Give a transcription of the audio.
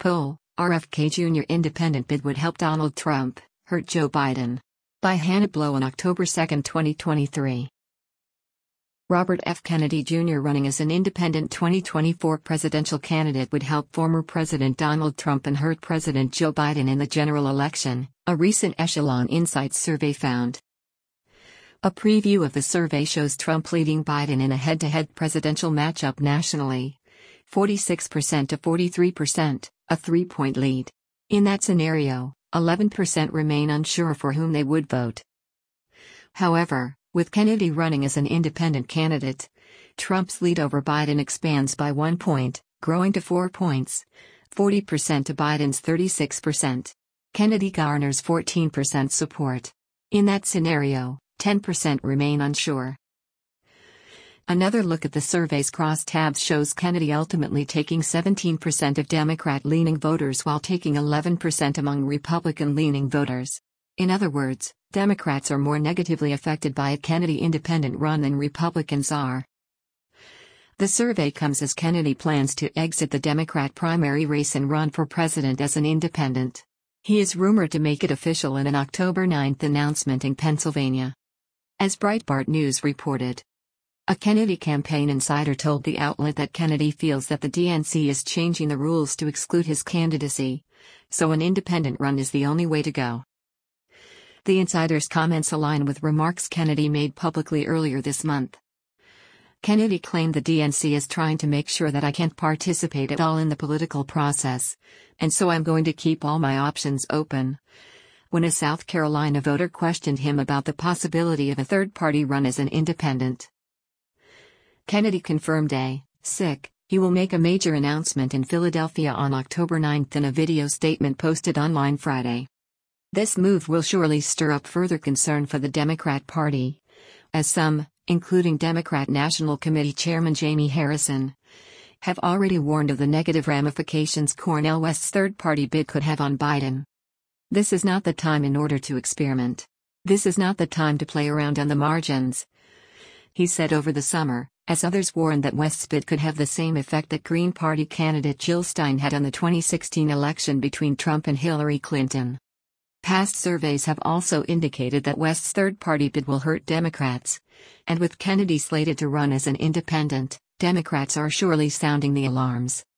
Poll: RFK Jr. independent bid would help Donald Trump, hurt Joe Biden. By Hannah Blow on October 2, 2023. Robert F. Kennedy Jr. running as an independent 2024 presidential candidate would help former President Donald Trump and hurt President Joe Biden in the general election, a recent Echelon Insights survey found. A preview of the survey shows Trump leading Biden in a head-to-head presidential matchup nationally. 46% to 43%, a 3-point lead. In that scenario, 11% remain unsure for whom they would vote. However, with Kennedy running as an independent candidate, Trump's lead over Biden expands by 1 point, growing to 4 points, 40% to Biden's 36%. Kennedy garners 14% support. In that scenario, 10% remain unsure. Another look at the survey's crosstabs shows Kennedy ultimately taking 17% of Democrat-leaning voters while taking 11% among Republican-leaning voters. In other words, Democrats are more negatively affected by a Kennedy independent run than Republicans are. The survey comes as Kennedy plans to exit the Democrat primary race and run for president as an independent. He is rumored to make it official in an October 9 announcement in Pennsylvania. As Breitbart News reported, a Kennedy campaign insider told the outlet that Kennedy feels that the DNC is changing the rules to exclude his candidacy, so an independent run is the only way to go. The insider's comments align with remarks Kennedy made publicly earlier this month. Kennedy claimed the DNC is trying to make sure that I can't participate at all in the political process, and so I'm going to keep all my options open. When a South Carolina voter questioned him about the possibility of a third-party run as an independent, Kennedy confirmed he will make a major announcement in Philadelphia on October 9 in a video statement posted online Friday. This move will surely stir up further concern for the Democrat Party, as some, including Democrat National Committee Chairman Jamie Harrison, have already warned of the negative ramifications Cornel West's third-party bid could have on Biden. This is not the time in order to experiment. This is not the time to play around on the margins, he said over the summer, as others warned that West's bid could have the same effect that Green Party candidate Jill Stein had on the 2016 election between Trump and Hillary Clinton. Past surveys have also indicated that West's third-party bid will hurt Democrats, and with Kennedy slated to run as an independent, Democrats are surely sounding the alarms.